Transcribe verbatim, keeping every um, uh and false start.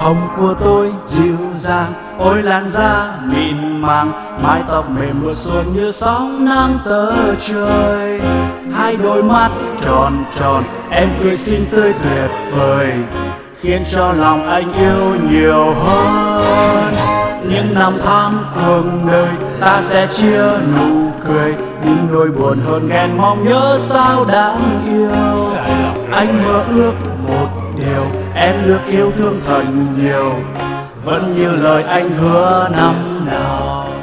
Hồng của tôi dịu dàng, ôi làn da mịn màng, mái tóc mềm mượt xuân như sóng nắng tơ trời. Hai đôi mắt tròn tròn, em cười xinh tươi tuyệt vời, khiến cho lòng anh yêu nhiều hơn. Những năm tháng cuộc đời ta sẽ chia nụ cười, những nỗi buồn hơn ghen mong nhớ sao đáng yêu. Anh mơ ước một điều, em được yêu thương thật nhiều, vẫn như lời anh hứa năm nào.